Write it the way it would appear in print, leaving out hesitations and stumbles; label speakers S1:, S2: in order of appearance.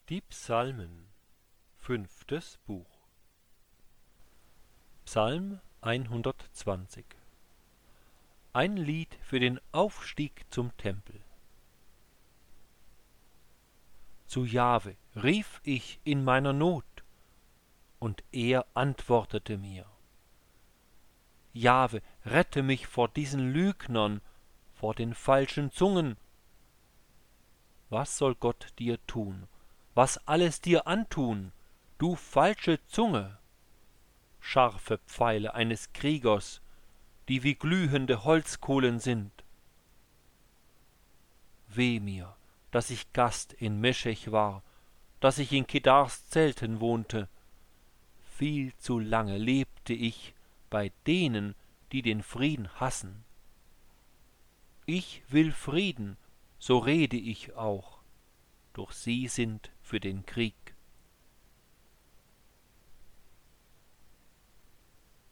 S1: Die Psalmen, 5. Buch. Psalm 120. Ein Lied für den Aufstieg zum Tempel. Zu Jahwe rief ich in meiner Not, und er antwortete mir. Jahwe, rette mich vor diesen Lügnern, vor den falschen Zungen. Was soll Gott dir tun? Was alles dir antun, du falsche Zunge? Scharfe Pfeile eines Kriegers, die wie glühende Holzkohlen sind. Weh mir, dass ich Gast in Meschech war, dass ich in Kedars Zelten wohnte. Viel zu lange lebte ich bei denen, die den Frieden hassen. Ich will Frieden, so rede ich auch, doch sie sind für den Krieg.